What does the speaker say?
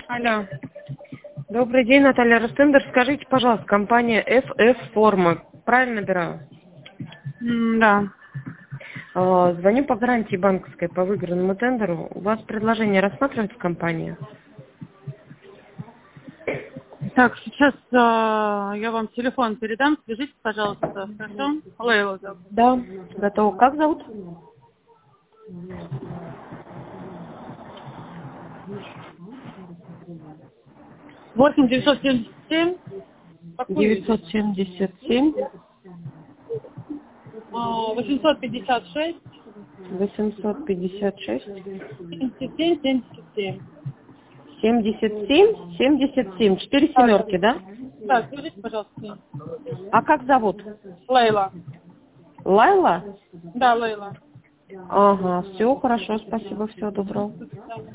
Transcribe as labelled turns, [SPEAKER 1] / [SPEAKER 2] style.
[SPEAKER 1] Алло.
[SPEAKER 2] Добрый день, Наталья Ростендер. Скажите, пожалуйста, компания FF Форма. Правильно набираю?
[SPEAKER 1] Да.
[SPEAKER 2] Звоню по гарантии банковской по выигранному тендеру. У вас предложение рассматривается компания?
[SPEAKER 1] Так, сейчас я вам телефон передам. Свяжитесь, пожалуйста. Хорошо? Лейла зовут.
[SPEAKER 2] Да, готово. Как зовут?
[SPEAKER 1] 8 977. Какую?
[SPEAKER 2] 977
[SPEAKER 1] 856
[SPEAKER 2] 856
[SPEAKER 1] 77 77.
[SPEAKER 2] 77 77. 4
[SPEAKER 1] Да,
[SPEAKER 2] семерки, да?
[SPEAKER 1] да, свяжитесь, пожалуйста.
[SPEAKER 2] А как зовут?
[SPEAKER 1] Лейла.
[SPEAKER 2] Лайла?
[SPEAKER 1] Да, Лейла.
[SPEAKER 2] Ага, все хорошо, спасибо, всего доброго.
[SPEAKER 1] До свидания.